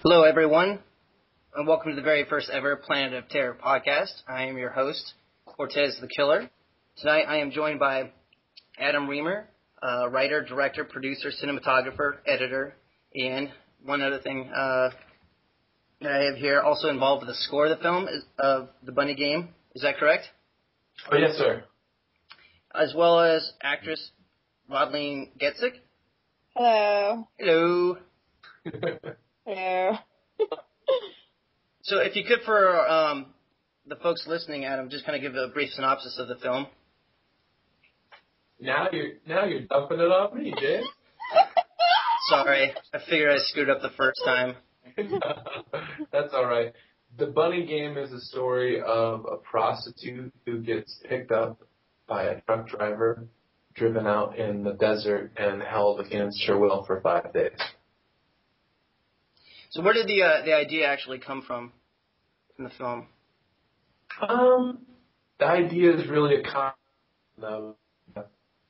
Hello, everyone, and welcome to the very first ever Planet of Terror podcast. I am your host, Cortez the Killer. Tonight, I am joined by Adam Reamer, writer, director, producer, cinematographer, editor, and one other thing that I have here, also involved with the score of the film of The Bunny Game. Is that correct? Oh, yes, sir. As well as actress Rodleen Getzik. Hello. Hello. Hello. So if you could, for the folks listening, Adam, just kind of give a brief synopsis of the film. Now you're dumping it on me, Jay. Sorry, I figured I screwed up the first time. That's all right. The Bunny Game is a story of a prostitute who gets picked up by a truck driver, driven out in the desert, and held against her will for 5 days. So where did the idea actually come from in the film? The idea is really a combination of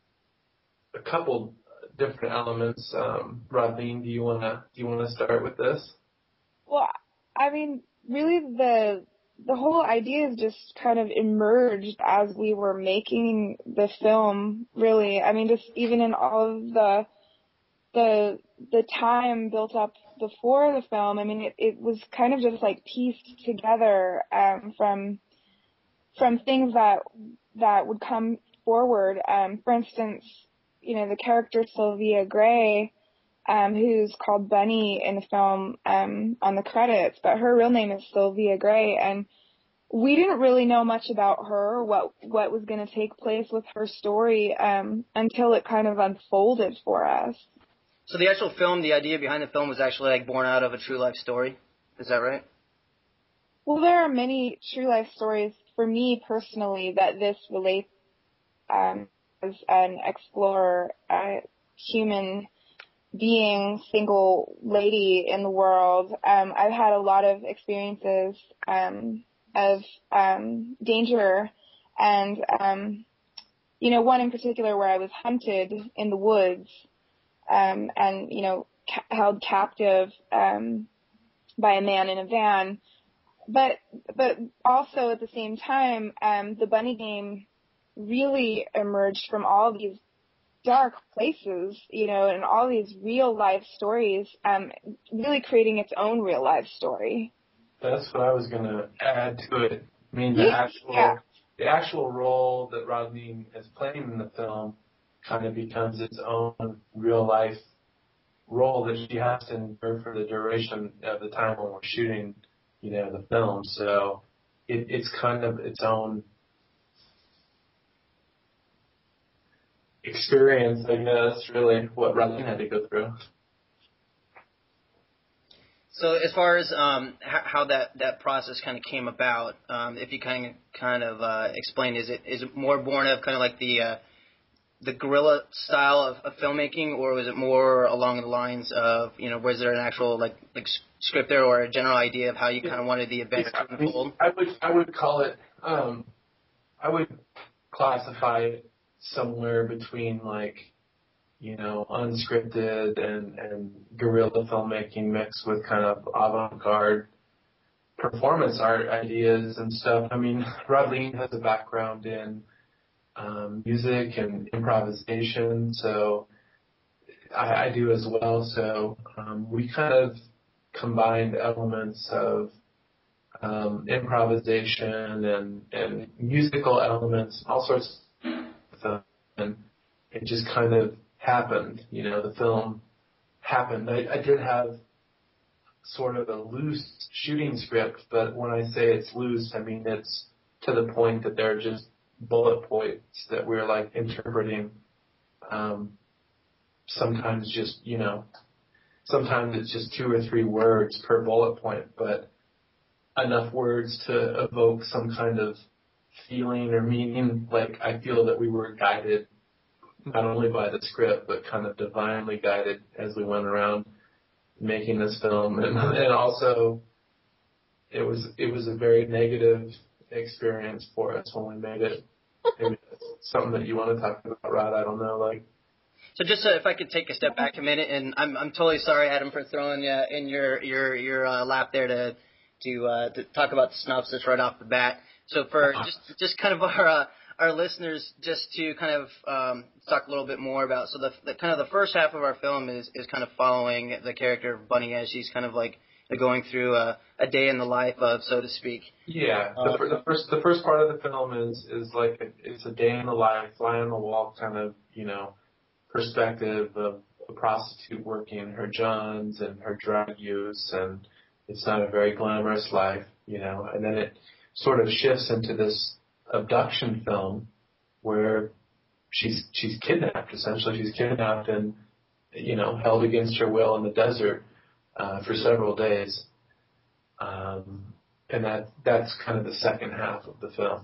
a couple different elements. Rodleen, do you wanna start with this? Well, I mean, really, the whole idea is just kind of emerged as we were making the film. Really, I mean, just even in all of the time built up before the film. I mean, it was kind of just like pieced together from things that would come forward. For instance, you know, the character Sylvia Gray, who's called Bunny in the film on the credits, but her real name is Sylvia Gray, and we didn't really know much about her, what was going to take place with her story until it kind of unfolded for us. So the actual film, the idea behind the film was actually like born out of a true life story. Is that right? Well, there are many true life stories for me personally that this relates as an explorer, human being, single lady in the world. I've had a lot of experiences of danger, and you know, one in particular where I was hunted in the woods. And, you know, held captive by a man in a van. But also at the same time, the Bunny Game really emerged from all these dark places, you know, and all these real life stories, really creating its own real life story. That's what I was gonna add to it. I mean, the actual role that Rodleen is playing in the film kind of becomes its own real life role that she has to endure for the duration of the time when we're shooting, you know, the film. So it's kind of its own experience, I guess, really, what Rodleen had to go through. So as far as how that process kind of came about, if you kind of explain, is it more born of kind of like the guerrilla style of filmmaking, or was it more along the lines of, you know, was there an actual like script there, or a general idea of how you kind of wanted the event to unfold? I would call it, I would classify it somewhere between, like, you know, unscripted and guerrilla filmmaking mixed with kind of avant-garde performance art ideas and stuff. I mean, Rodleen has a background in music and improvisation, so I do as well. So we kind of combined elements of improvisation and musical elements, all sorts of stuff, and it just kind of happened. You know, the film happened. I did have sort of a loose shooting script, but when I say it's loose, I mean it's to the point that they're just bullet points that we're like interpreting. Sometimes just, you know, sometimes it's just 2 or 3 words per bullet point, but enough words to evoke some kind of feeling or meaning. Like, I feel that we were guided not only by the script, but kind of divinely guided as we went around making this film. And also it was a very negative experience for us when we made it. Maybe that's something that you want to talk about, Rod. I don't know, like. So just if I could take a step back a minute, and I'm totally sorry, Adam, for throwing you in your lap there to talk about the synopsis right off the bat. So for just kind of our listeners, just to kind of talk a little bit more about, so the kind of the first half of our film is kind of following the character of Bunny as she's kind of like going through a day in the life of, so to speak. Yeah, the first part of the film is like it's a day in the life, fly on the wall kind of, you know, perspective of a prostitute working her johns and her drug use, and it's not a very glamorous life, you know. And then it sort of shifts into this abduction film where she's kidnapped. Essentially, she's kidnapped and, you know, held against her will in the desert for several days. And that's kind of the second half of the film.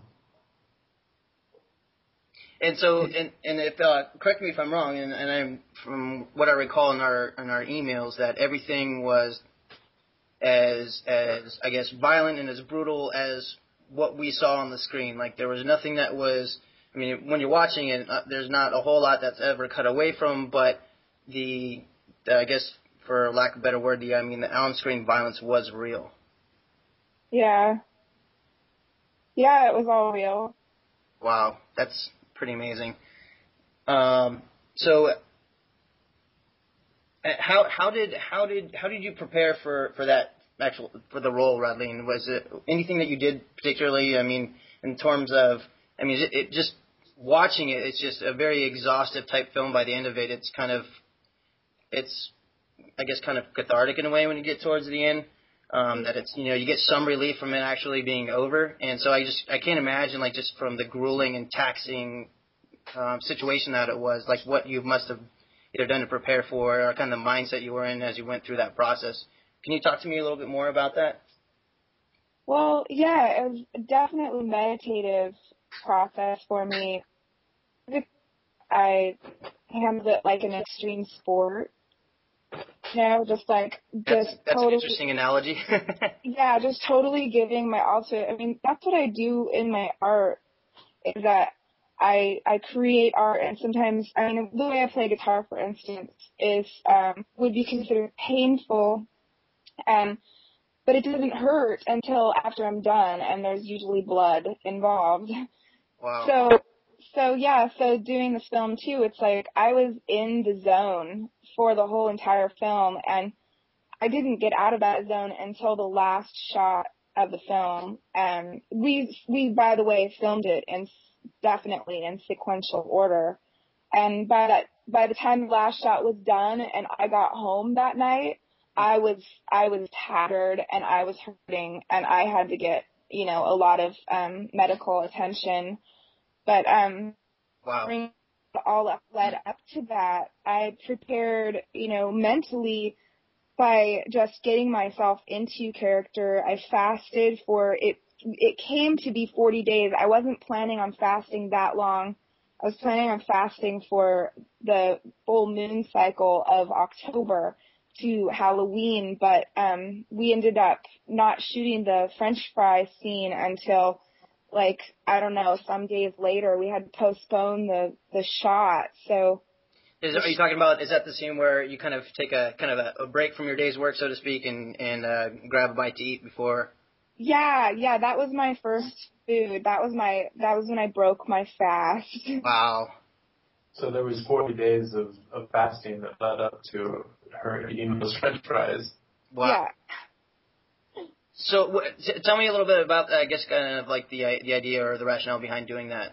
And so, and if correct me if I'm wrong, and I'm from what I recall in our emails, that everything was as I guess violent and as brutal as what we saw on the screen. Like there was nothing that was. I mean, when you're watching it, there's not a whole lot that's ever cut away from, but the I guess for lack of a better word, the on-screen violence was real. Yeah. Yeah, it was all real. Wow, that's pretty amazing. So, how did you prepare for the role, Radleen? Was it anything that you did particularly? I mean, in terms of, it just watching it, it's just a very exhaustive type film. By the end of it, it's I guess kind of cathartic in a way when you get towards the end. That it's, you know, you get some relief from it actually being over, and so I can't imagine, like, just from the grueling and taxing situation that it was, like what you must have either done to prepare for, or kind of the mindset you were in as you went through that process. Can you talk to me a little bit more about that? Well, yeah, it was definitely a meditative process for me. I handled it like an extreme sport. You know, that's totally an interesting analogy. Yeah, just totally giving my all to it. I mean, that's what I do in my art, is that I create art, and sometimes, I mean, the way I play guitar, for instance, is would be considered painful, but it doesn't hurt until after I'm done, and there's usually blood involved. Wow. So doing this film too, it's like I was in the zone for the whole entire film, and I didn't get out of that zone until the last shot of the film. And we by the way filmed it definitely in sequential order. And by the time the last shot was done and I got home that night, I was tattered and I was hurting, and I had to get, you know, a lot of medical attention. But wow. All that led up to that, I prepared, you know, mentally by just getting myself into character. I fasted for it. It came to be 40 days. I wasn't planning on fasting that long. I was planning on fasting for the full moon cycle of October to Halloween, but we ended up not shooting the French fry scene until, like, I don't know, some days later. We had to postpone the shot. So are you talking about, is that the scene where you kind of take a break from your day's work, so to speak, and grab a bite to eat before? Yeah, that was my first food. That was when I broke my fast. Wow. So there was 40 days of fasting that led up to her eating those French fries. Wow. Yeah. So tell me a little bit about, I guess, kind of like the idea or the rationale behind doing that.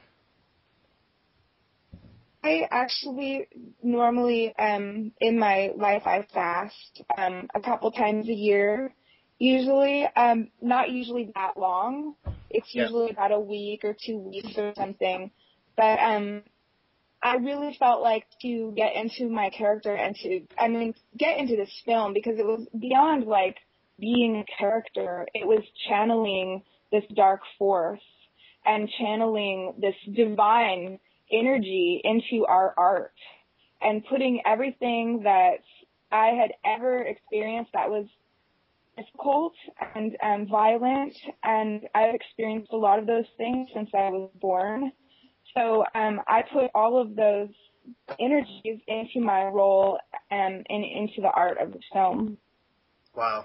I actually normally, in my life, I fast a couple times a year. Usually, not usually that long. It's usually about a week or 2 weeks or something. But I really felt like to get into my character and get into this film, because it was beyond like being a character. It was channeling this dark force and channeling this divine energy into our art, and putting everything that I had ever experienced that was difficult and violent, and I've experienced a lot of those things since I was born. So I put all of those energies into my role and into the art of the film. Wow.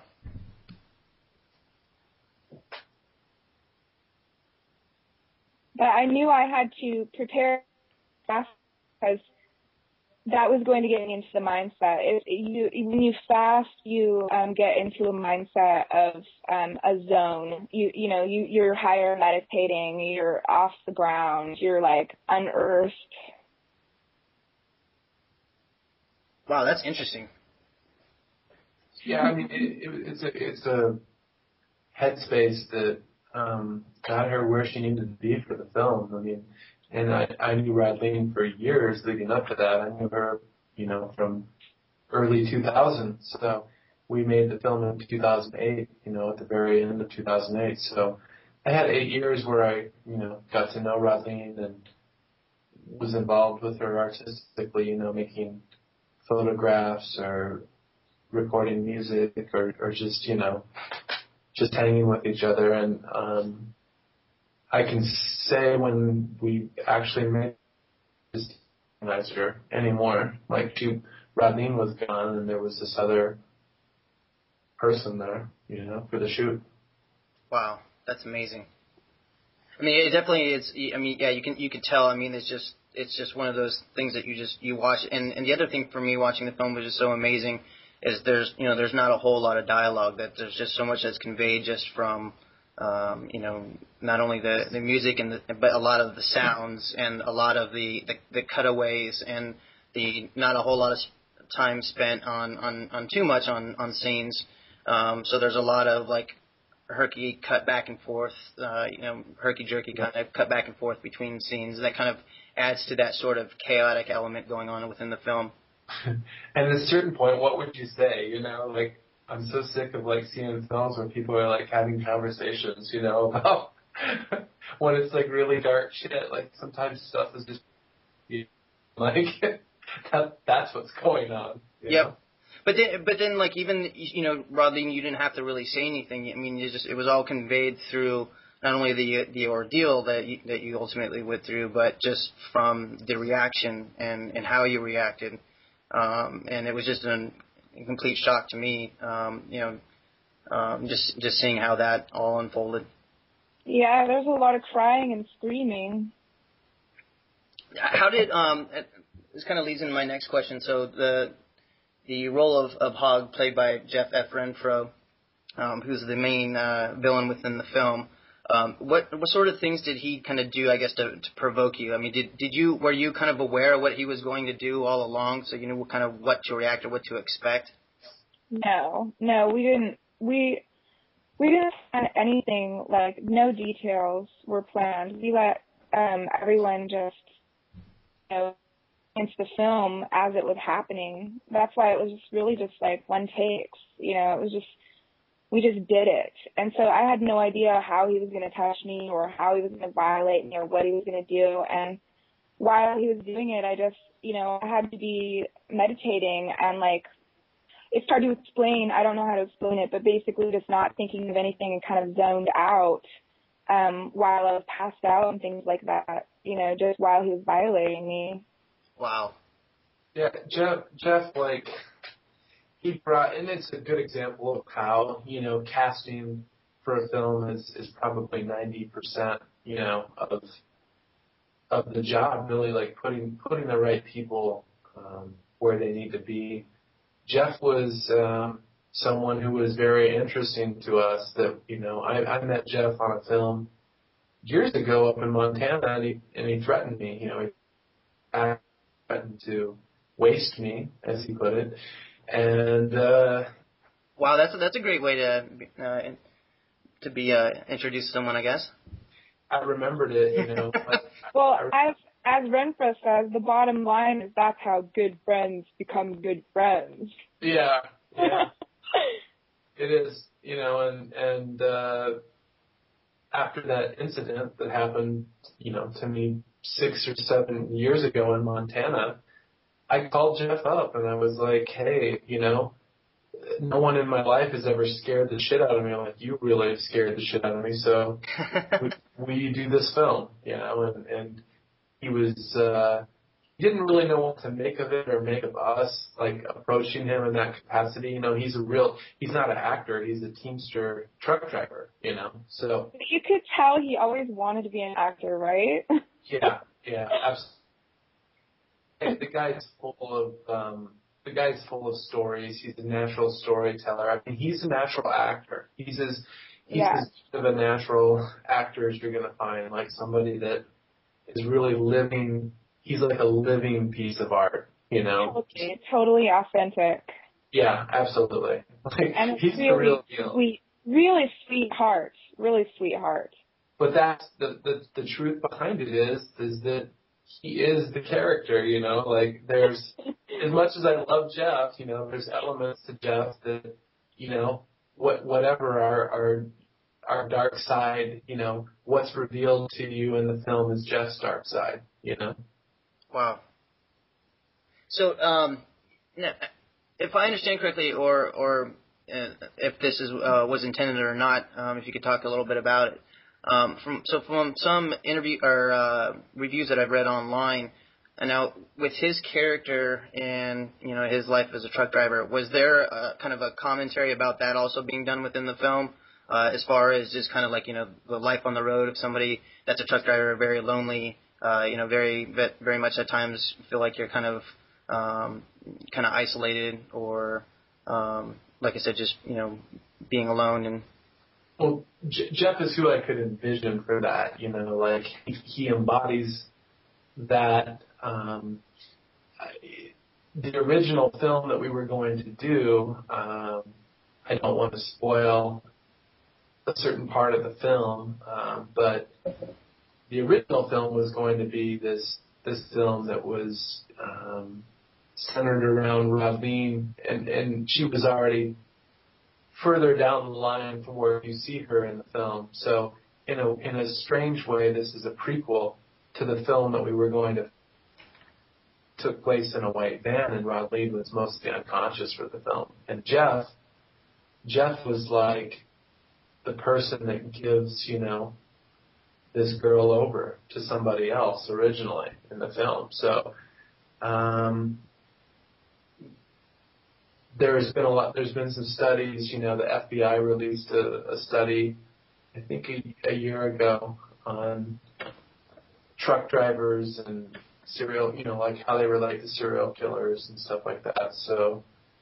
But I knew I had to prepare because that was going to get me into the mindset. When you fast, you get into a mindset of a zone. You're higher meditating. You're off the ground. You're like unearthed. Wow, that's interesting. Yeah, I mean, it's a headspace that got her where she needed to be for the film. I mean, and I knew Radleen for years leading up to that. I knew her, from early 2000. So we made the film in 2008, at the very end of 2008. So I had 8 years where I, got to know Radleen and was involved with her artistically, making photographs or recording music or just, just hanging with each other. And I can say when we actually made this organizer anymore, like Radleen was gone and there was this other person there, for the shoot. Wow, that's amazing. I mean, it definitely is. I mean, yeah, you can tell. I mean, it's just one of those things that you watch. And the other thing for me watching the film was just so amazing is there's not a whole lot of dialogue. That there's just so much that's conveyed just from not only the music but a lot of the sounds and a lot of the cutaways and not a whole lot of time spent on too much on scenes. So there's a lot of like herky cut back and forth, herky jerky kind of cut back and forth between scenes. That kind of adds to that sort of chaotic element going on within the film. And at a certain point, what would you say? Like, I'm so sick of like seeing films where people are like having conversations, about when it's like really dark shit. Like sometimes stuff is just like that's what's going on. Yep. Know? But then, like even Radleen, you didn't have to really say anything. I mean, it was all conveyed through not only the ordeal that you ultimately went through, but just from the reaction and how you reacted. And it was just a complete shock to me. Just seeing how that all unfolded. Yeah, there's a lot of crying and screaming. How did this kind of leads into my next question. So the role of Hogg, played by Jeff F. Renfro, who's the main villain within the film. What sort of things did he kind of do, I guess, to provoke you? I mean, were you kind of aware of what he was going to do all along, so you knew kind of what to react or what to expect? No, we didn't. We didn't plan anything. Like, no details were planned. We let everyone just into the film as it was happening. That's why it was just really just like one takes. It was just. We just did it. And so I had no idea how he was going to touch me or how he was going to violate me or what he was going to do. And while he was doing it, I just, I had to be meditating and like, it's hard to explain. I don't know how to explain it, but basically just not thinking of anything and kind of zoned out while I was passed out and things like that, just while he was violating me. Wow. Yeah, Jeff, like, he brought, and it's a good example of how, casting for a film is probably 90%, of the job, really, like putting the right people where they need to be. Jeff was someone who was very interesting to us. That I met Jeff on a film years ago up in Montana, and he threatened me. He threatened to waste me, as he put it. And wow, that's a great way to be introduced to someone, I guess. I remembered it, Well, as Renfro says, the bottom line is that's how good friends become good friends. Yeah. It is, and after that incident that happened, to me 6 or 7 years ago in Montana, I called Jeff up and I was like, hey, no one in my life has ever scared the shit out of me like you really have scared the shit out of me. So will you do this film? And he was didn't really know what to make of it or make of us, like approaching him in that capacity. You know, he's not an actor, he's a Teamster truck driver, you know, so. You could tell he always wanted to be an actor, right? Yeah, absolutely. The guy's full of stories. He's a natural storyteller. I mean, he's a natural actor. He's as good of a natural actor as you're going to find, like somebody that is really living. He's like a living piece of art, you know? Totally authentic. Yeah, absolutely. Like, And he's really the real deal. Sweet, really sweetheart. Really sweetheart. But that's the truth behind it is that he is the character, you know? Like, there's, as much as I love Jeff, you know, there's elements to Jeff that, you know, whatever our dark side, you know, what's revealed to you in the film is Jeff's dark side, you know? Wow. So, now, if I understand correctly, or if this was intended or not, if you could talk a little bit about it. From some interview or reviews that I've read online, and now with his character and his life as a truck driver, was there kind of a commentary about that also being done within the film, as far as just kind of like the life on the road of somebody that's a truck driver, very lonely, very much at times feel like you're kind of isolated, or like I said, just being alone and. Well, Jeff is who I could envision for that, you know, like he embodies that. The original film that we were going to do, I don't want to spoil a certain part of the film, but the original film was going to be this film that was centered around Raylene, and she was already further down the line from where you see her in the film. So in a strange way, this is a prequel to the film that we were going to took place in a white van, and Raylene was mostly unconscious for the film. And Jeff was like the person that gives, this girl over to somebody else originally in the film. So there's been some studies, the FBI released a study, I think a year ago, on truck drivers and serial, like how they relate to serial killers and stuff like that. So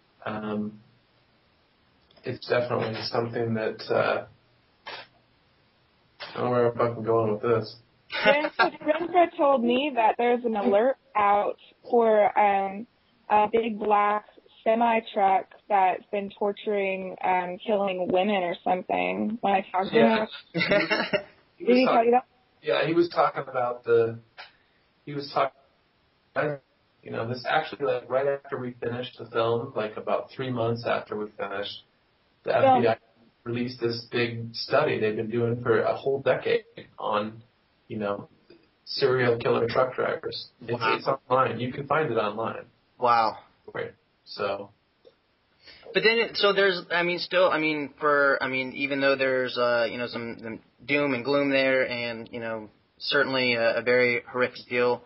it's definitely something that I don't know where I'm fucking going with this. Renfra told me that there's an alert out for a big black semi-truck that's been torturing, killing women or something. When I talked to him, did he tell you that? Yeah, he was talking about this actually, like, right after we finished the film, like about 3 months after we finished, the FBI released this big study they've been doing for a whole decade on, serial killer truck drivers. It's online. You can find it online. Wow. Right. So. But then, even though there's, some doom and gloom there, and, certainly a very horrific deal,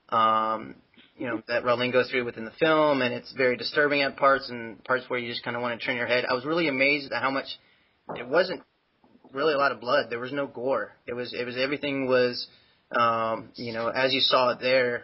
that Raylene goes through within the film, and it's very disturbing at parts, and parts where you just kind of want to turn your head. I was really amazed at how much it wasn't really a lot of blood. There was no gore. It was everything was, as you saw it there.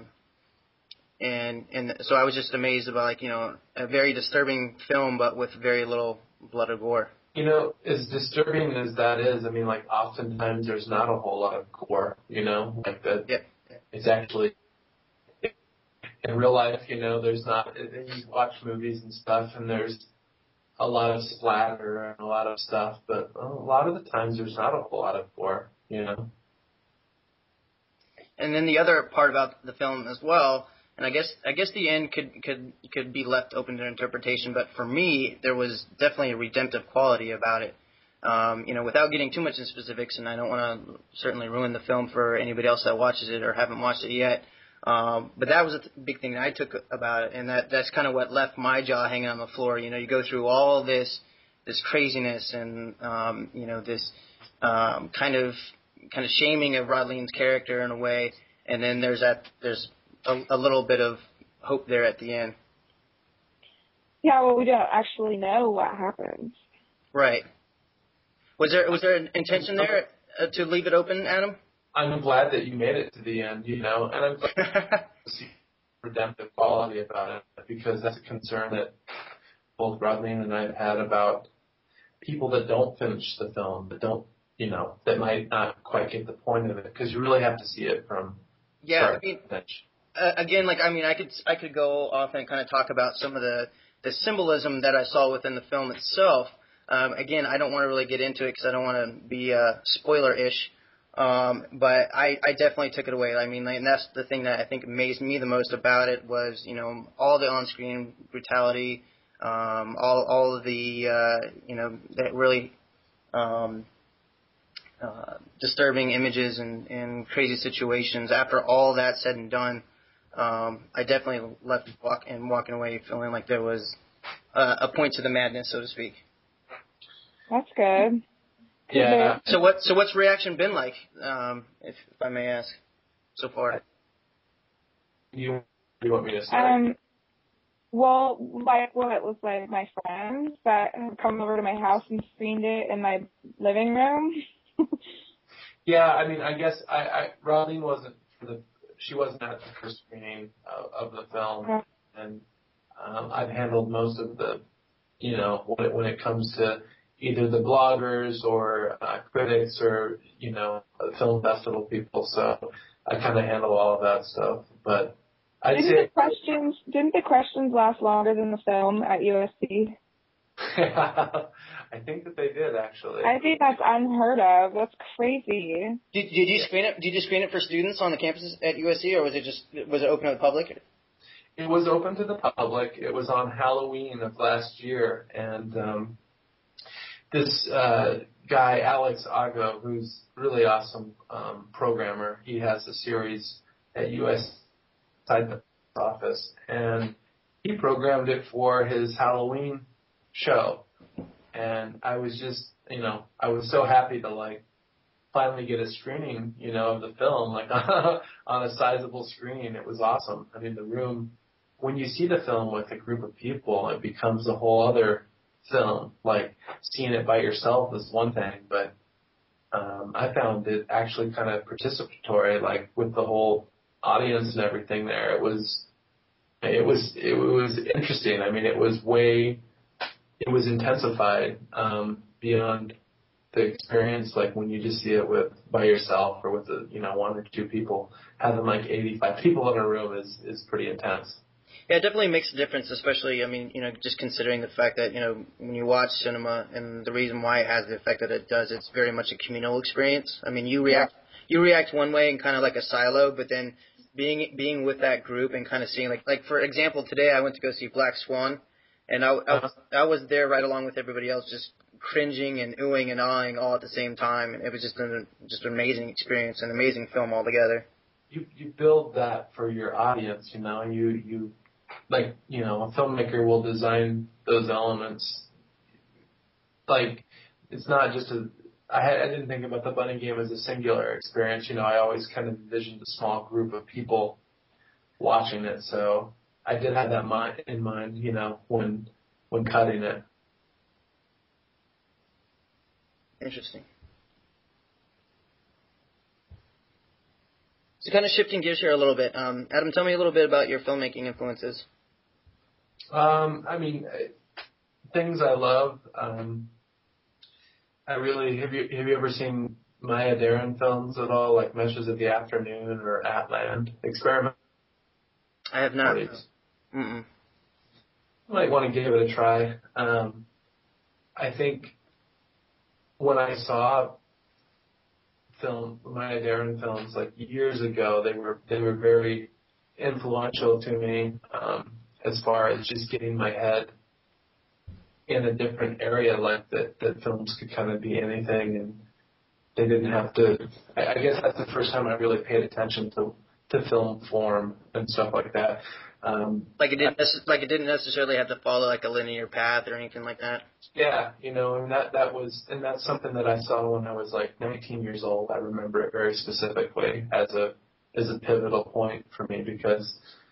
And so I was just amazed about, a very disturbing film, but with very little blood or gore. As disturbing as that is, oftentimes there's not a whole lot of gore, like that. Yeah. It's actually, in real life, there's not, you watch movies and stuff, and there's a lot of splatter and a lot of stuff, but a lot of the times there's not a whole lot of gore, And then the other part about the film as well, and I guess the end could be left open to interpretation, but for me, there was definitely a redemptive quality about it. Without getting too much into specifics, and I don't want to certainly ruin the film for anybody else that watches it or haven't watched it yet. But that was a big thing that I took about it, and that's kind of what left my jaw hanging on the floor. You go through all this craziness and this kind of shaming of Raylene's character in a way, and then there's a little bit of hope there at the end. Yeah, well, we don't actually know what happens. Right. Was there an intention there to leave it open, Adam? I'm glad that you made it to the end, and I'm glad to see redemptive quality about it, because that's a concern that both Rodney and I have had about people that don't finish the film, that don't, that might not quite get the point of it, because you really have to see it from start to finish. Again, I could go off and kind of talk about some of the symbolism that I saw within the film itself. Again, I don't want to really get into it because I don't want to be spoiler-ish. But I definitely took it away. And that's the thing that I think amazed me the most about it was, all the on-screen brutality, all of the, that really disturbing images and crazy situations. After all that said and done, I definitely left walking away feeling like there was a point to the madness, so to speak. That's good. Yeah. So what's reaction been like, if I may ask, so far? You want me to start? Well, like what it was like my friends that have come over to my house and screened it in my living room. Yeah, I guess Rodney she wasn't at the first screening of the film, and I've handled most of the, when it comes to either the bloggers or critics or, film festival people, so I kind of handle all of that stuff, but didn't the questions last longer than the film at USC? I think that they did, actually. I think that's unheard of. That's crazy. Did you screen it? Did you screen it for students on the campuses at USC, or was it open to the public? It was open to the public. It was on Halloween of last year, and this guy Alex Ago, who's really awesome programmer, he has a series at USC office, and he programmed it for his Halloween show. And I was just, I was so happy to finally get a screening, of the film, on a sizable screen. It was awesome. The room, when you see the film with a group of people, it becomes a whole other film. Seeing it by yourself is one thing, but I found it actually kind of participatory, with the whole audience and everything there. It was interesting. It was intensified beyond the experience, when you just see it by yourself or with one or two people. Having 85 people in a room is pretty intense. Yeah, it definitely makes a difference, especially, just considering the fact that, when you watch cinema and the reason why it has the effect that it does, it's very much a communal experience. You react one way in kind of like a silo, but then being with that group and kind of seeing, like for example, today I went to go see Black Swan, and I was there right along with everybody else, just cringing and oohing and ahhing all at the same time. And it was just an amazing experience, an amazing film altogether. You build that for your audience, you a filmmaker will design those elements. It's not just I didn't think about the bunny game as a singular experience. I always kind of envisioned a small group of people watching it. So I did have that in mind, when cutting it. Interesting. So kind of shifting gears here a little bit. Adam, tell me a little bit about your filmmaking influences. Things I love. Have you ever seen Maya Deren films at all, like Meshes of the Afternoon or Atland Experiment? I have not. You might want to give it a try. I think when I saw Maya Deren films years ago, they were very influential to me as far as just getting my head in a different area, that films could kind of be anything, and they didn't have to. I guess that's the first time I really paid attention to film form and stuff like that. It didn't necessarily have to follow a linear path or anything like that. Yeah, and that's something that I saw when I was 19 years old. I remember it very specifically as is a pivotal point for me because,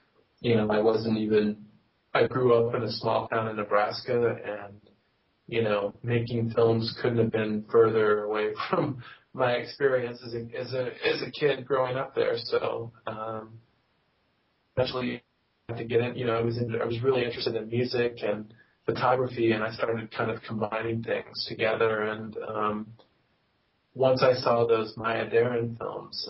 I grew up in a small town in Nebraska, and, making films couldn't have been further away from my experience as a kid growing up there. So, eventually I had to get in, I was really interested in music and photography, and I started kind of combining things together. And, once I saw those Maya Deren films,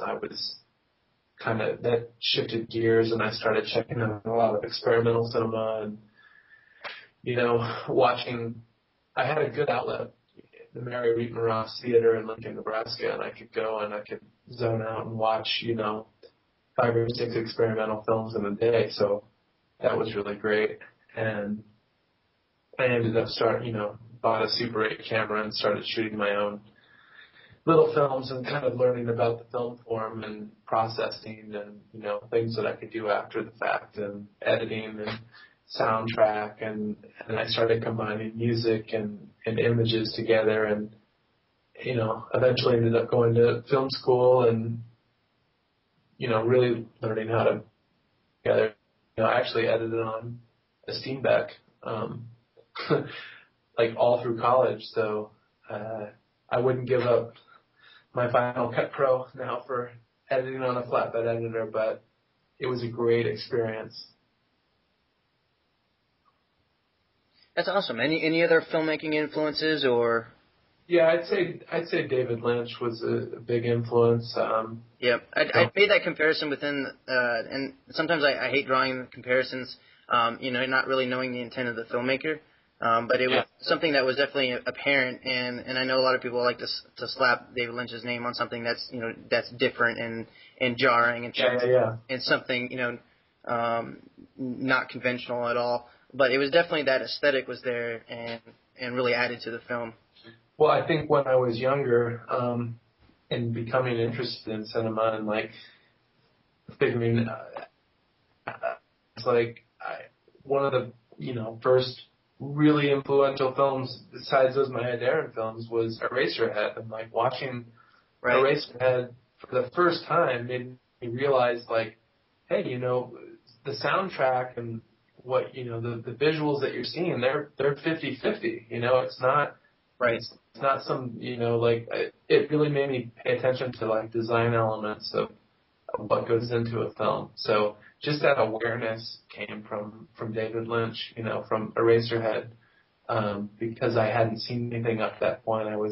that shifted gears, and I started checking out a lot of experimental cinema and, watching. I had a good outlet, the Mary Reitman Ross Theater in Lincoln, Nebraska, and I could go and I could zone out and watch, 5 or 6 experimental films in a day. So that was really great. And I ended up bought a Super 8 camera and started shooting my own little films and kind of learning about the film form and processing and, things that I could do after the fact and editing and soundtrack. And I started combining music and images together and, eventually ended up going to film school and, really learning how to together. I actually edited on a Steenbeck, like all through college. So, I wouldn't give up my Final Cut Pro now for editing on a flatbed editor, but it was a great experience. That's awesome. Any other filmmaking influences or? Yeah, I'd say David Lynch was a big influence. Yeah, I made that comparison within, and sometimes I hate drawing the comparisons, not really knowing the intent of the filmmaker. But it was something that was definitely apparent, and I know a lot of people like to slap David Lynch's name on something that's that's different and jarring and something not conventional at all. But it was definitely that aesthetic was there and really added to the film. Well, I think when I was younger, and becoming interested in cinema and figuring, it's one of the first really influential films besides those Maya Deren films was Eraserhead. And watching Eraserhead for the first time made me realize hey, the soundtrack and what, the visuals that you're seeing, they're 50-50. It's not it's not some, it really made me pay attention to design elements of what goes into a film. So just that awareness came from David Lynch, from Eraserhead, because I hadn't seen anything up to that point. I was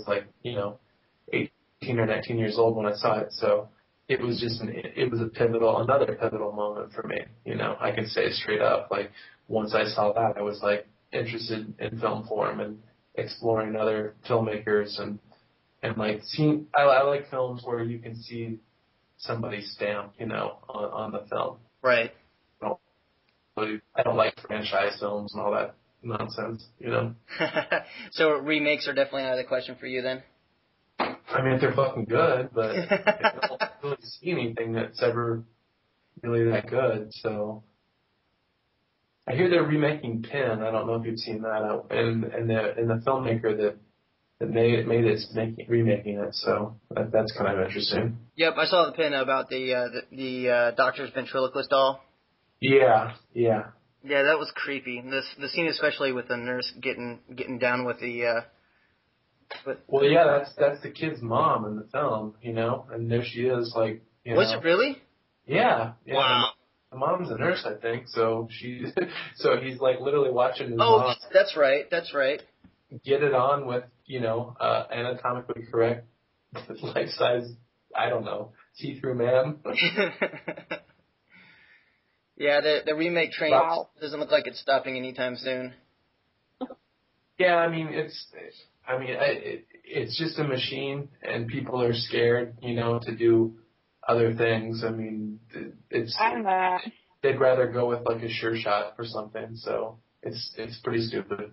18 or 19 years old when I saw it. So it was another pivotal moment for me. I can say straight up, once I saw that, I was interested in film form and exploring other filmmakers and seeing. I like films where you can see somebody's stamp, on the film. Right. I don't like franchise films and all that nonsense, So remakes are definitely out of the question for you then? I mean, if they're fucking good, but I don't really see anything that's ever really that good. So I hear they're remaking Pin. I don't know if you've seen that. And the filmmaker that made it's remaking it. So that's kind of interesting. Yep, I saw the Pin about the doctor's ventriloquist doll. Yeah. Yeah, that was creepy. The scene especially with the nurse getting down with the. Well, yeah, that's the kid's mom in the film, and there she is, Was it really? Yeah. Wow. The mom's a nurse, I think, so he's literally watching his mom. Oh, that's right. Get it on with, anatomically correct, life size, I don't know, see-through man. Yeah, the remake train doesn't look like it's stopping anytime soon. Yeah, I mean, it's just a machine, and people are scared, to do other things. I mean, they'd rather go with a sure shot or something. So it's pretty stupid.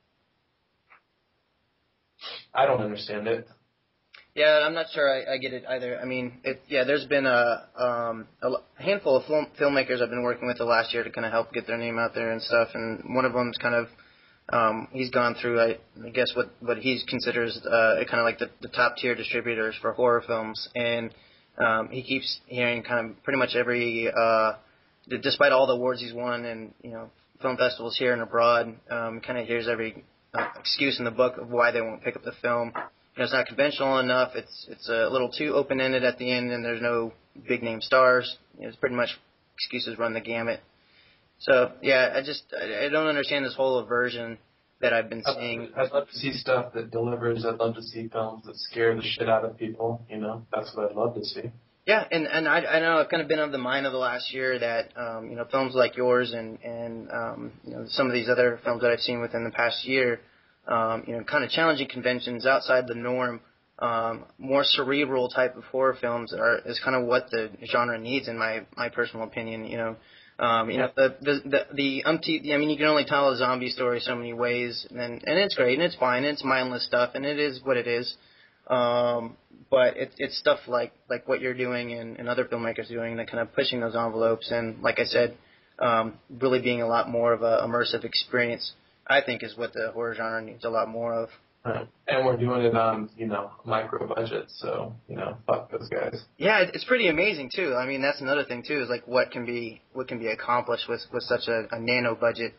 I don't understand it. Yeah, I'm not sure I get it either. I mean, there's been a handful of filmmakers I've been working with the last year to kind of help get their name out there and stuff, and one of them's kind of he's gone through, I guess, what he considers kind of like the top tier distributors for horror films, and He keeps hearing kind of pretty much every, despite all the awards he's won and, film festivals here and abroad, kind of hears every excuse in the book of why they won't pick up the film. It's not conventional enough. It's a little too open-ended at the end, and there's no big-name stars. It's pretty much excuses run the gamut. So, yeah, I don't understand this whole aversion that I've been seeing. I'd love to see stuff that delivers. I'd love to see films that scare the shit out of people. That's what I'd love to see. Yeah, and I know I've kind of been of the mind of the last year that, films like yours and some of these other films that I've seen within the past year, kind of challenging conventions outside the norm, more cerebral type of horror films is kind of what the genre needs, in my personal opinion. You can only tell a zombie story so many ways, and it's great and it's fine and it's mindless stuff and it is what it is. But it's stuff like what you're doing and other filmmakers doing, that kind of pushing those envelopes, and like I said, really being a lot more of a immersive experience, I think, is what the horror genre needs a lot more of. Right. And we're doing it on, micro budget, so, fuck those guys. Yeah, it's pretty amazing too. I mean, that's another thing too, is like what can be accomplished with such a nano budget.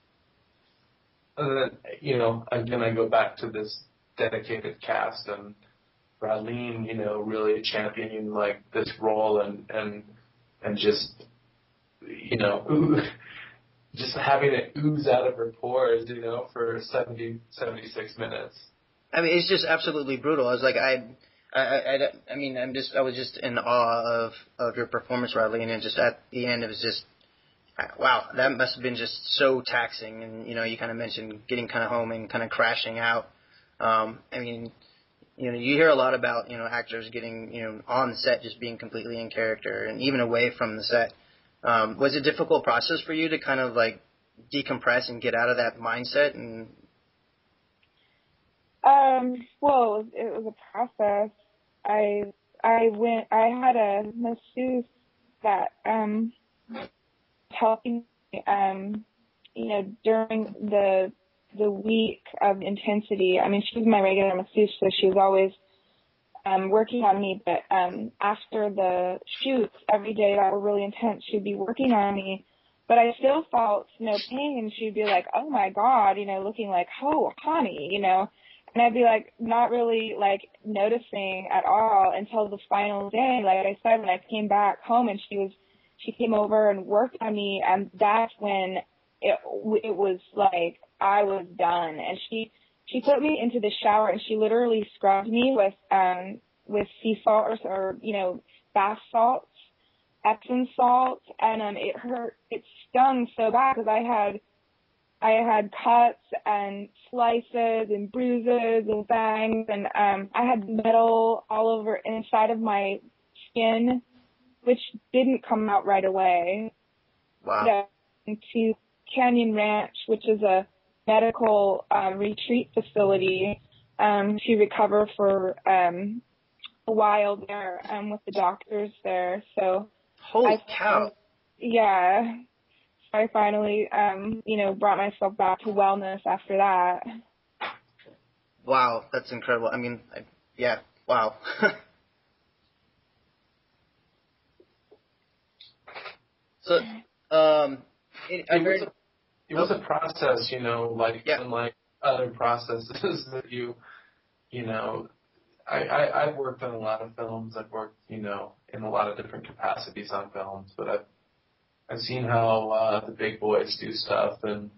And then, again, I go back to this dedicated cast and Raylene, really championing like this role and just, just having it ooze out of her pores, for 76 minutes. I mean, it's just absolutely brutal. I was like, I was just in awe of your performance, Raylene, and just at the end, it was just, wow, that must have been just so taxing. And, you kind of mentioned getting kind of home and kind of crashing out. You hear a lot about, actors getting, on the set just being completely in character and even away from the set. Was it a difficult process for you to kind of like decompress and get out of that mindset? And well, it was a process. I had a masseuse that helping during the week of intensity. I mean, she was my regular masseuse, so she was always working on me, but after the shoots every day that were really intense, she'd be working on me, but I still felt no pain, and she'd be like, oh my God, looking like, oh, honey, and I'd be like, not really like noticing at all until the final day. Like I said, when I came back home and she came over and worked on me, and that's when it was like I was done. And she put me into the shower and she literally scrubbed me with sea salt or bath salts, Epsom salt, and it hurt. It stung so bad because I had cuts and slices and bruises and bangs, and I had metal all over inside of my skin, which didn't come out right away. Wow. To Canyon Ranch, which is a medical retreat facility, to recover for a while there with the doctors there. So holy cow. Yeah. So I finally, brought myself back to wellness after that. Wow, that's incredible. I mean, yeah, wow. So, it was a process, unlike other processes that I've worked on a lot of films. I've worked, in a lot of different capacities on films, but I've seen how the big boys do stuff, and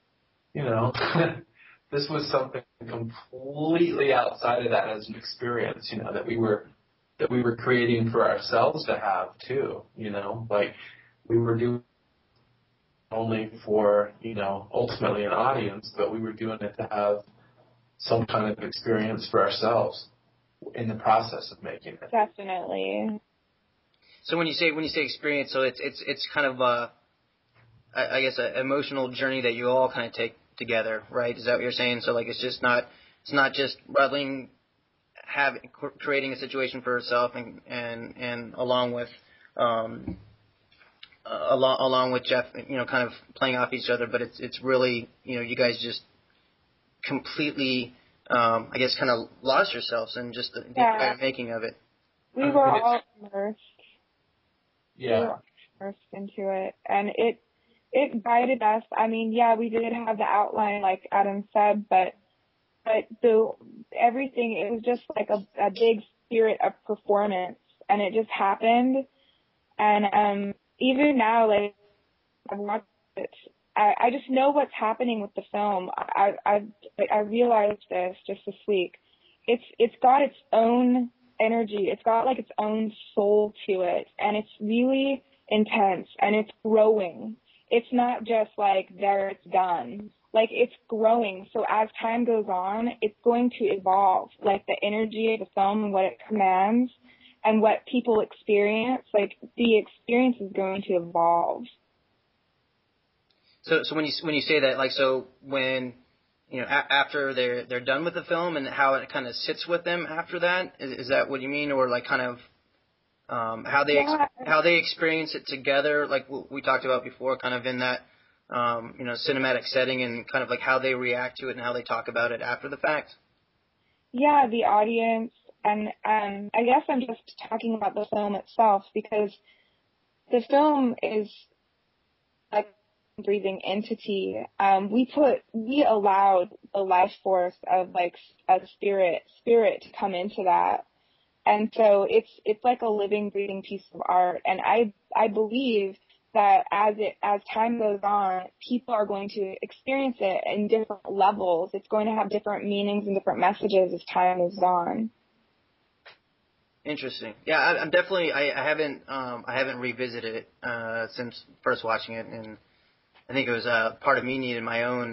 this was something completely outside of that as an experience, that we were creating for ourselves to have too, like we were doing only for, ultimately an audience, but we were doing it to have some kind of experience for ourselves in the process of making it. Definitely. So when you say experience, so it's kind of I guess an emotional journey that you all kind of take together, right? Is that what you're saying? So like it's not just Raylene creating a situation for herself and along with Jeff, kind of playing off each other, but it's really, you guys just completely, I guess, kind of lost yourselves in just the making of it. We were all immersed. We Yeah. were all immersed into it, and it guided us. I mean, yeah, we did have the outline, like Adam said, but everything, it was just like a big spirit of performance, and it just happened. And even now, like, I've watched it, I just know what's happening with the film. I realized this just this week. It's got its own energy. It's got like its own soul to it, and it's really intense, and it's growing. It's not just like there, it's done. Like, it's growing. So as time goes on, it's going to evolve. Like, the energy of the film and what it commands and what people experience, like, the experience is going to evolve. So when you say that, like, so when, you know, after they're done with the film and how it kind of sits with them after that, is that what you mean? Or like kind of how they experience it together, like we talked about before, kind of in that you know, cinematic setting, and kind of like how they react to it and how they talk about it after the fact? Yeah, the audience, and I guess I'm just talking about the film itself, because the film is like a breathing entity. We allowed the life force of like a spirit to come into that. And so it's like a living, breathing piece of art. And I believe that as time goes on, people are going to experience it in different levels. It's going to have different meanings and different messages as time moves on. Interesting. Yeah, I'm definitely. I haven't revisited it since first watching it, and I think it was part of me needed my own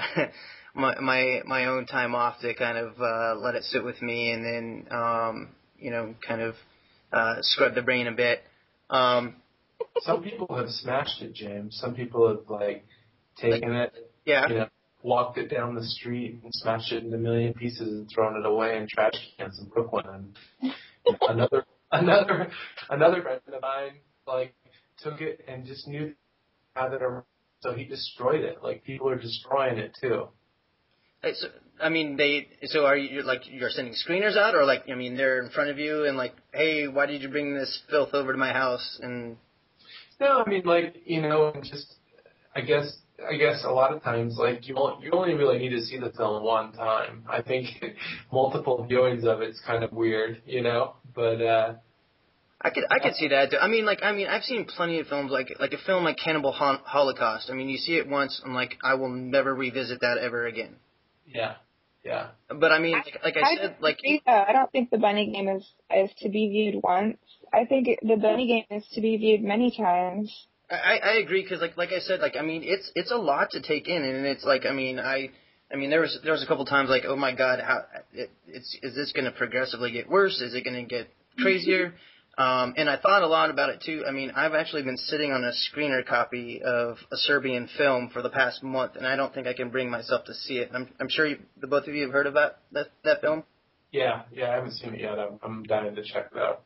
my own time off to kind of let it sit with me, and then you know, kind of scrub the brain a bit. Some people have smashed it, James. Some people have like taken it, yeah, you know, walked it down the street and smashed it into a million pieces and thrown it away in trash cans in Brooklyn. And another friend of mine like took it and just knew how that around, so he destroyed it. Like, people are destroying it too. So, I mean, so are you like, you're sending screeners out, or like, I mean, they're in front of you and like, hey, why did you bring this filth over to my house? And no, I mean, like, you know, just I guess a lot of times, like, you only really need to see the film one time. I think multiple viewings of it's kind of weird, you know. But I could see that. I mean, I've seen plenty of films like a film like Cannibal Holocaust. I mean, you see it once, and like, I will never revisit that ever again. Yeah. But I mean, like I said, like, I don't think the Bunny Game is to be viewed once. I think the Bunny Game is to be viewed many times. I agree, because like I said, like, I mean, it's a lot to take in, and it's like, I mean there was a couple times like, oh my God, is this going to progressively get worse? Is it going to get crazier? And I thought a lot about it too. I mean, I've actually been sitting on a screener copy of a Serbian film for the past month, and I don't think I can bring myself to see it. I'm sure the both of you have heard of that film. Yeah, I haven't seen it yet. I'm dying to check it out.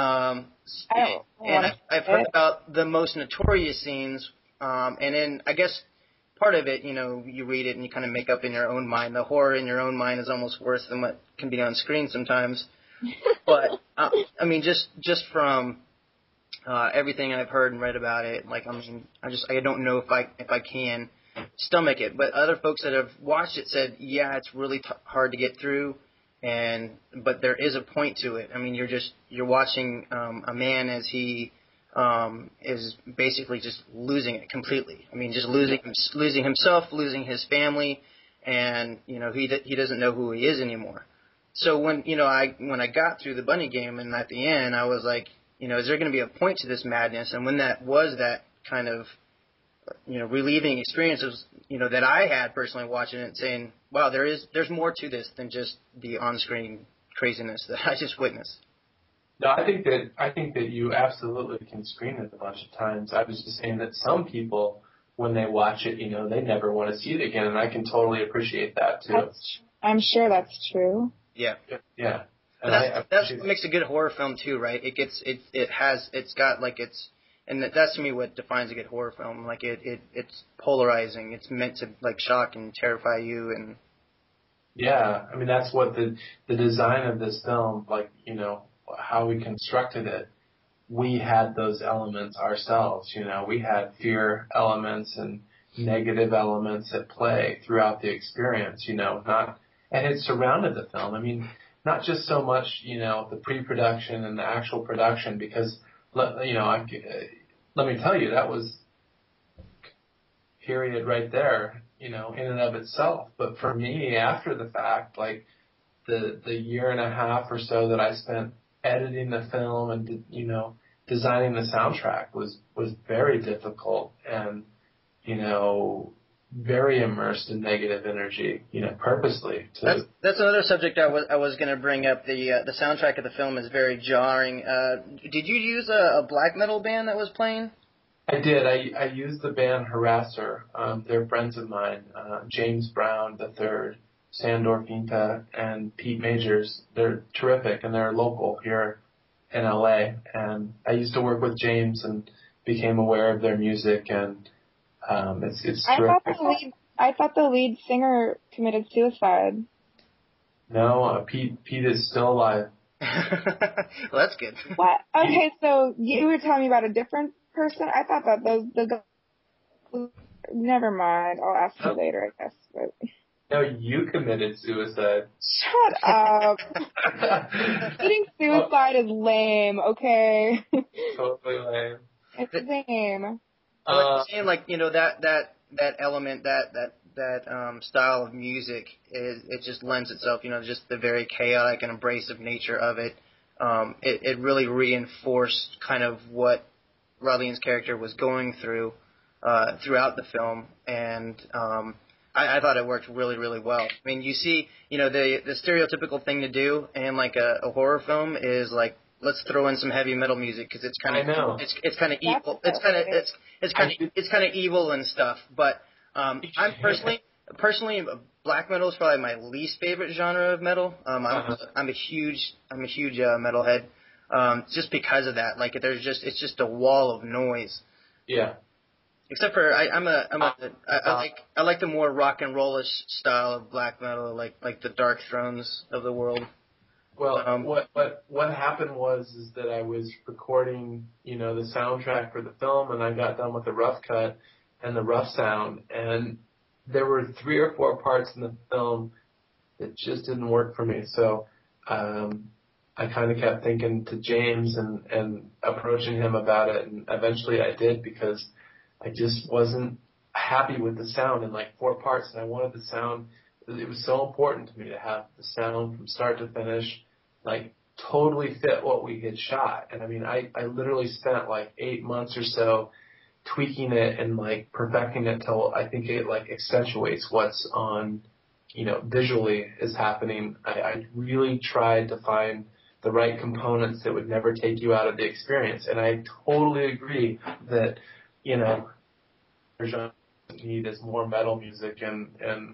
And I've heard about the most notorious scenes, and then I guess part of it, you know, you read it and you kind of make up in your own mind. The horror in your own mind is almost worse than what can be on screen sometimes. But I mean, just from everything I've heard and read about it, like, I mean, I don't know if I can stomach it. But other folks that have watched it said, yeah, it's really hard to get through. But there is a point to it. I mean, you're watching a man as he is basically just losing it completely. I mean, just losing himself, losing his family, and you know, he doesn't know who he is anymore. So when I got through the Bunny Game, and at the end I was like, you know, is there going to be a point to this madness? And when that kind of, you know, relieving experiences, you know, that I had personally watching it, saying, wow, there's more to this than just the on-screen craziness that I just witnessed. No, I think that you absolutely can screen it a bunch of times. I was just saying that some people, when they watch it, you know, they never want to see it again, and I can totally appreciate that too. I'm sure that's true. Yeah. Yeah. That's what makes a good horror film too, right? And that's to me what defines a good horror film. Like, it's polarizing. It's meant to like shock and terrify you. And yeah, I mean, that's what the design of this film, like, you know, how we constructed it, we had those elements ourselves. We had fear elements and negative elements at play throughout the experience. And it surrounded the film. I mean, not just so much, the pre-production and the actual production, because, let me tell you, that was period right there, in and of itself. But for me, after the fact, like the year and a half or so that I spent editing the film and, designing the soundtrack was very difficult and, very immersed in negative energy, purposely. That's another subject I was going to bring up. The soundtrack of the film is very jarring. Did you use a black metal band that was playing? I did. I used the band Harasser. They're friends of mine. James Brown III, Sandor Finta, and Pete Majors. They're terrific, and they're local here in LA. And I used to work with James and became aware of their music, and it's terrific. I thought the lead singer committed suicide. No, Pete is still alive. Well, that's good. What? Okay, so you were telling me about a different person? I thought that never mind. I'll ask you later, I guess. But. No, you committed suicide. Shut up. Committing suicide is lame, okay? Totally lame. It's lame. Saying that element, that style of music, it just lends itself, just the very chaotic and abrasive nature of it. It really reinforced kind of what Rauleen's character was going through throughout the film, and I thought it worked really, really well. I mean, you see, the stereotypical thing to do in like a horror film is like, let's throw in some heavy metal music because it's kind of it's kind of evil. It's kind of evil and stuff. But I'm personally, black metal is probably my least favorite genre of metal. I'm a huge metalhead. Just because of that, like it's just a wall of noise. Yeah. Except for I like the more rock and rollish style of black metal, like the Dark Thrones of the world. Well, what happened was that I was recording, the soundtrack for the film, and I got done with the rough cut and the rough sound, and there were 3 or 4 parts in the film that just didn't work for me. So I kind of kept thinking to James and approaching him about it, and eventually I did, because I just wasn't happy with the sound in like 4 parts, and I wanted the sound. It was so important to me to have the sound from start to finish, like totally fit what we had shot. And I mean, I literally spent like 8 months or so tweaking it and like perfecting it till I think it like accentuates what's on, visually is happening. I really tried to find the right components that would never take you out of the experience. And I totally agree that, genre need is more metal music and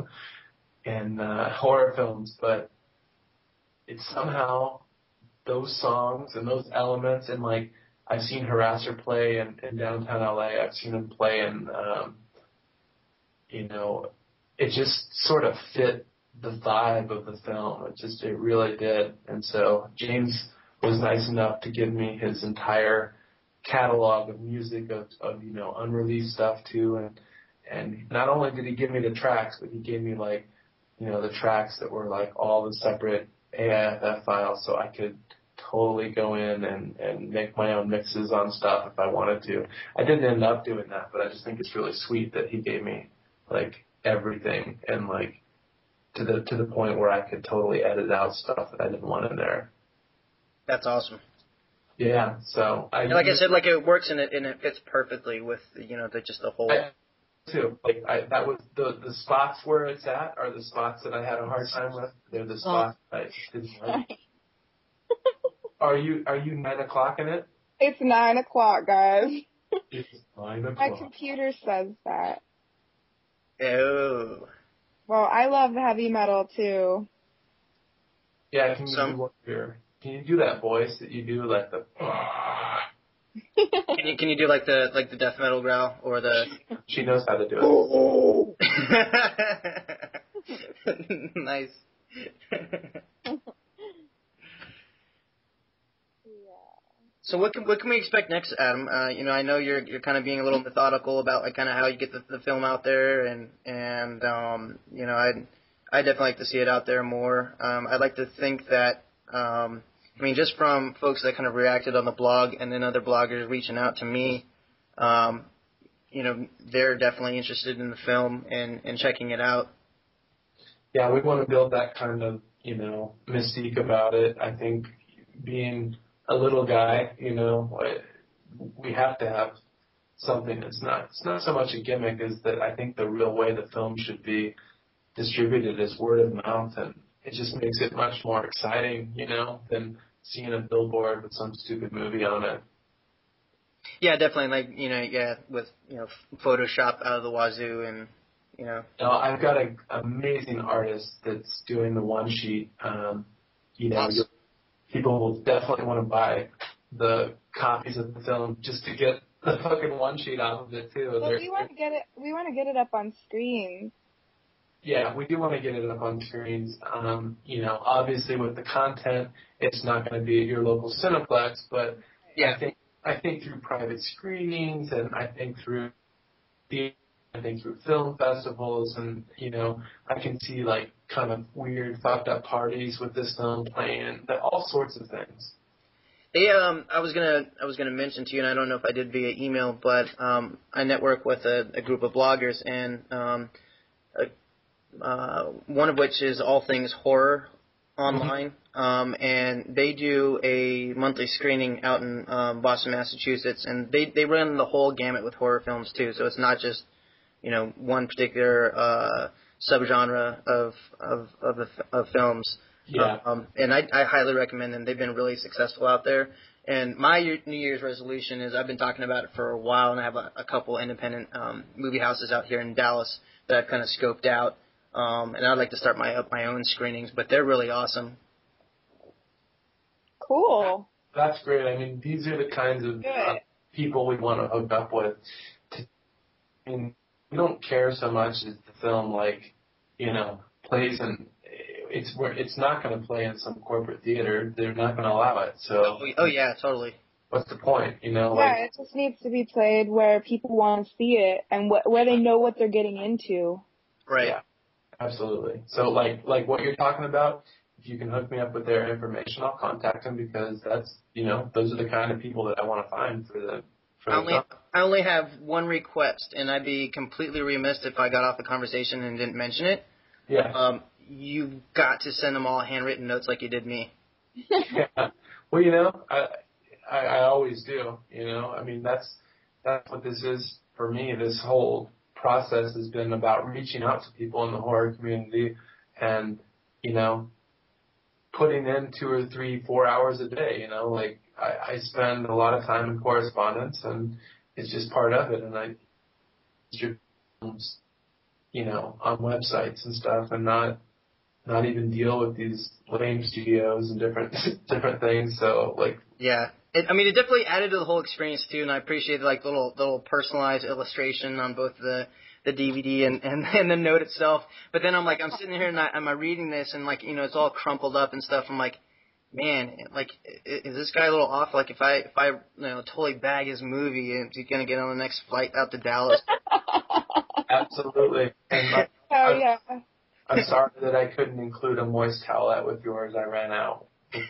horror films, but it's somehow those songs and those elements, and like I've seen Harasser play in downtown LA. I've seen him play in, it just sort of fit the vibe of the film. It really did. And so James was nice enough to give me his entire catalog of music of unreleased stuff too. And not only did he give me the tracks, but he gave me like, the tracks that were like all the separate AIFF files, so I could totally go in and make my own mixes on stuff if I wanted to. I didn't end up doing that, but I just think it's really sweet that he gave me like everything, and like to the point where I could totally edit out stuff that I didn't want in there. That's awesome. Yeah, so I said, like it works and it fits perfectly with the whole. Too. Like that was the spots where it's at are the spots that I had a hard time with. They're the spots I just didn't like. Are you 9 o'clock in it? It's 9 o'clock, guys. It's 9 o'clock. My computer says that. Oh. Well, I love heavy metal too. Yeah, can you do that voice that you do, like the? Can you do like the death metal growl or the? She knows how to do it. Nice. So what can we expect next, Adam? I know you're kind of being a little methodical about like kind of how you get the film out there, and I definitely like to see it out there more. I'd like to think that just from folks that kind of reacted on the blog and then other bloggers reaching out to me, they're definitely interested in the film and checking it out. Yeah, we want to build that kind of mystique about it. I think being a little guy, we have to have something that's it's not so much a gimmick as that I think the real way the film should be distributed is word of mouth, and it just makes it much more exciting, than seeing a billboard with some stupid movie on it. Yeah, definitely. With Photoshop out of the wazoo, and No, I've got an amazing artist that's doing the one sheet. Awesome. People will definitely want to buy the copies of the film just to get the fucking one sheet off of it too. Well, we want to get it. We want to get it up on screen. Yeah, we do want to get it up on screens. Obviously with the content, it's not going to be at your local Cineplex, but yeah. I think through private screenings, and I think through film festivals, and I can see like kind of weird fucked up parties with this film playing, all sorts of things. Hey, I was gonna mention to you, and I don't know if I did via email, but I network with a group of bloggers, and one of which is All Things Horror Online, and they do a monthly screening out in Boston, Massachusetts, and they run the whole gamut with horror films too. So it's not just one particular subgenre of films. Yeah. And I highly recommend them. They've been really successful out there. And my New Year's resolution is I've been talking about it for a while, and I have a couple independent movie houses out here in Dallas that I've kind of scoped out. And I'd like to start my own screenings, but they're really awesome. Cool. That's great. I mean, these are the kinds of people we want to hook up with. We don't care so much as the film, plays, and it's not going to play in some corporate theater. They're not going to allow it. So. Oh yeah, totally. What's the point? It just needs to be played where people want to see it and where they know what they're getting into. Right. Yeah. Absolutely. So like what you're talking about, if you can hook me up with their information, I'll contact them, because that's, those are the kind of people that I want to find for the I only have one request, and I'd be completely remiss if I got off the conversation and didn't mention it. Yeah. You've got to send them all handwritten notes like you did me. Yeah. Well, I always do, I mean, that's what this is for me. This whole process has been about reaching out to people in the horror community and, putting in 2 or 3, 4 hours a day, I spend a lot of time in correspondence, and it's just part of it. And I distribute films, on websites and stuff, and not even deal with these lame studios and different things. So yeah. It definitely added to the whole experience too, and I appreciate the little personalized illustration on both the DVD and the note itself. But then I'm sitting here and I'm reading this, and it's all crumpled up and stuff. I'm like, man, is this guy a little off? If I totally bag his movie, is he gonna get on the next flight out to Dallas? Absolutely. And yeah. I'm sorry that I couldn't include a moist towelette with yours. I ran out.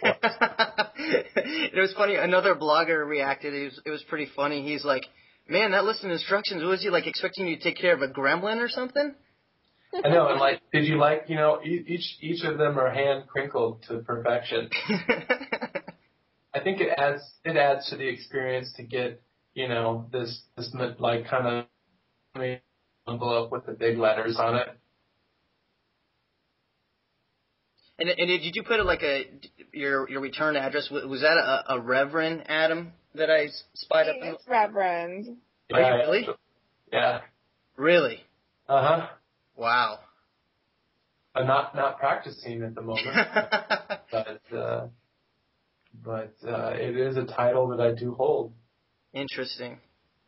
It was funny. Another blogger reacted. It was pretty funny. He's like, "Man, that list of instructions, was he expecting you to take care of a gremlin or something?" I know, and did you each of them are hand crinkled to perfection. I think it adds to the experience to get this kind of envelope with the big letters on it. And did you put your return address? Was that a Reverend Adam that I spied up? It's Reverend. Are you really? Yeah. Really? Uh-huh. Wow. I'm not practicing at the moment, but it is a title that I do hold. Interesting.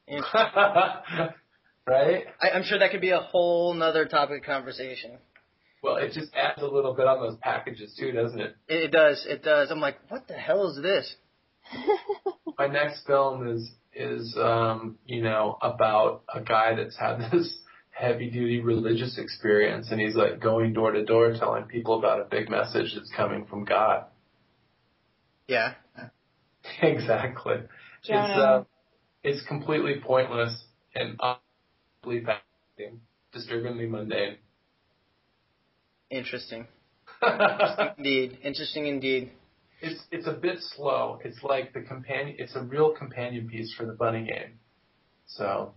Right? I'm sure that could be a whole nother topic of conversation. Well, it just adds a little bit on those packages too, doesn't it? It does. I'm like, what the hell is this? my next film is about a guy that's had this heavy duty religious experience, and he's like going door to door telling people about a big message that's coming from God. Yeah. Exactly. Jonah. It's completely pointless and utterly fascinating, disturbingly mundane. Interesting. Interesting indeed. It's a bit slow. It's like it's a real companion piece for the Bunny Game. So.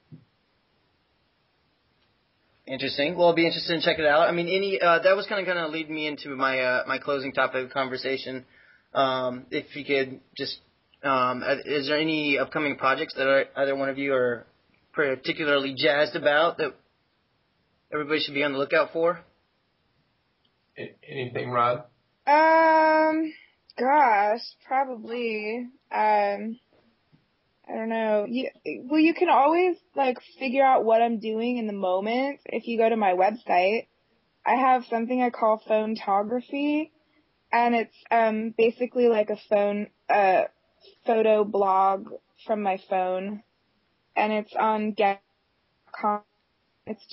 Interesting. Well, I'll be interested in checking it out. I mean, that was kind of leading me into my closing topic of conversation. If you could just, is there any upcoming projects that either one of you are particularly jazzed about that everybody should be on the lookout for? Anything, Rod? Gosh, probably. I don't know. You can always figure out what I'm doing in the moment if you go to my website. I have something I call photography, and it's basically like a photo blog from my phone, and it's on Getsic.com. It's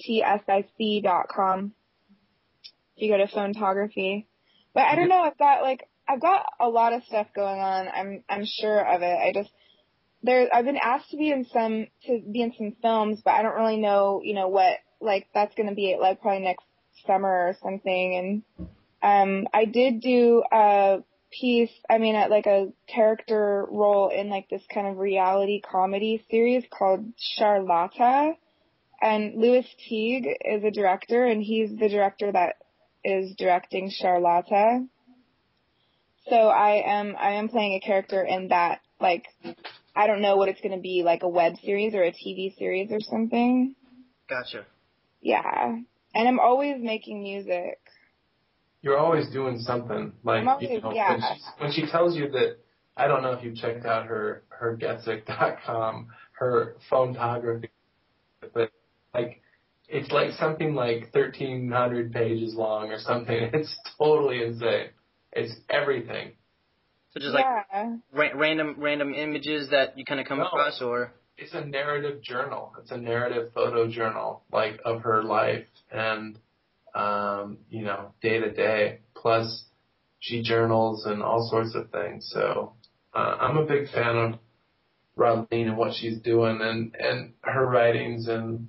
GETSIC.com. If you go to photography, but I don't know. I've got a lot of stuff going on. I'm sure of it. I've been asked to be in some films, but I don't really know, what, that's going to be probably next summer or something. And, I did do a piece, a character role in this kind of reality comedy series called Charlotta. And Louis Teague is a director, and he's the director that is directing Charlotta. So I am playing a character in that, I don't know what it's going to be, like a web series or a TV series or something. Gotcha. Yeah. And I'm always making music. You're always doing something. I'm always, when she tells you that, I don't know if you've checked out her Getsic.com, her photography, but it's something like 1,300 pages long or something. It's totally insane. It's everything. So just random images that you kind of come across, or? It's a narrative journal. It's a narrative photo journal, of her life and, day to day. Plus, she journals and all sorts of things. So, I'm a big fan of Rodleen and what she's doing and her writings and,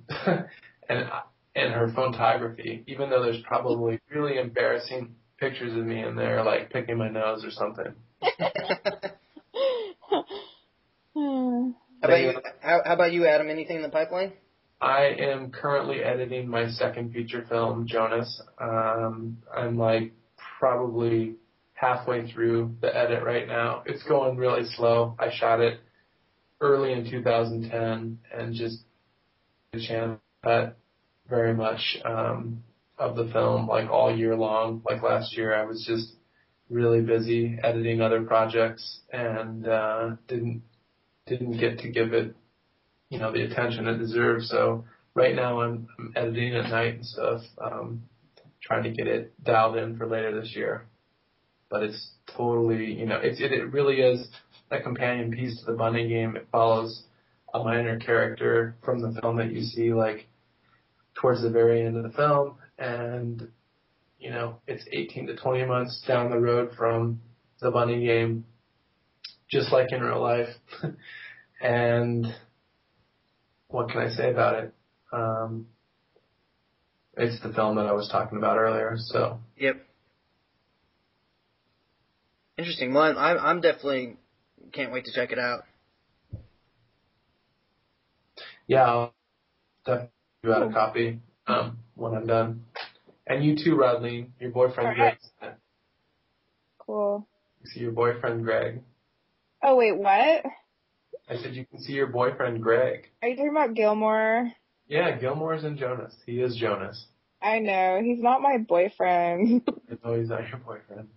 and her photography, even though there's probably really embarrassing pictures of me in there, picking my nose or something. How about you, Adam? Anything in the pipeline? I am currently editing my second feature film, Jonas. I'm probably halfway through the edit right now. It's going really slow. I shot it early in 2010 and just a chance cut very much of the film all year long. Last year I was just really busy editing other projects and didn't get to give it the attention it deserves. So right now I'm editing at night and stuff, trying to get it dialed in for later this year. But it's totally it really is a companion piece to the Bunny Game. It follows a minor character from the film that you see towards the very end of the film, and it's 18 to 20 months down the road from the Bunny Game, just like in real life. And what can I say about it? It's the film that I was talking about earlier. So. Yep. Interesting. Well, I'm definitely can't wait to check it out. Yeah, I'll definitely give you out a copy when I'm done. And you too, Rodleen. Your boyfriend Greg. Cool. You see your boyfriend Greg. Oh wait, what? I said you can see your boyfriend Greg. Are you talking about Gilmore? Yeah, Gilmore's in Jonas. He is Jonas. I know. He's not my boyfriend. No, he's not your boyfriend.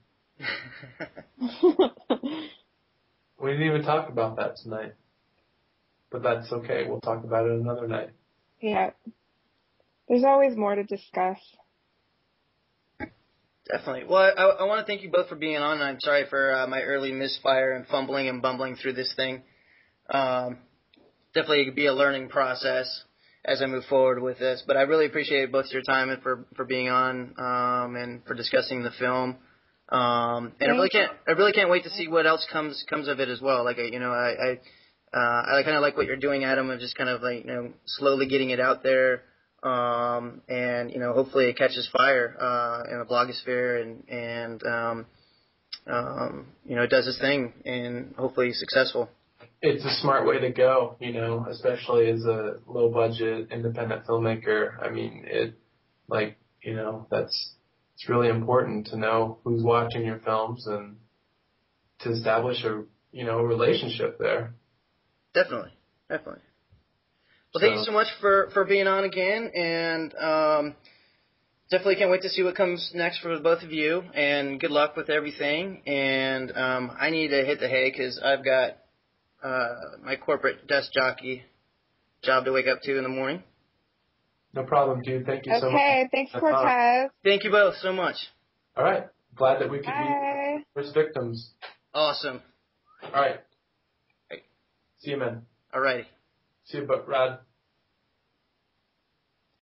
We didn't even talk about that tonight. But that's okay. We'll talk about it another night. Yeah. There's always more to discuss. Definitely. Well, I want to thank you both for being on. I'm sorry for my early misfire and fumbling and bumbling through this thing. Definitely be a learning process as I move forward with this. But I really appreciate both your time and for being on and for discussing the film. And I really can't wait to see what else comes of it as well. Like I kind of like what you're doing, Adam, of just kind of like slowly getting it out there. And hopefully it catches fire in the blogosphere and it does its thing and hopefully successful. It's a smart way to go, especially as a low budget independent filmmaker. I mean, it's really important to know who's watching your films and to establish a relationship there. Definitely. Well, thank you so much for being on again, and definitely can't wait to see what comes next for both of you, and good luck with everything. And I need to hit the hay because I've got my corporate desk jockey job to wake up to in the morning. No problem, dude. Thank you so much. Okay, thanks, Cortez. Thank you both so much. All right. Glad that we could meet first victims. Awesome. All right. Hey. See you, man. All righty. See you, Rod.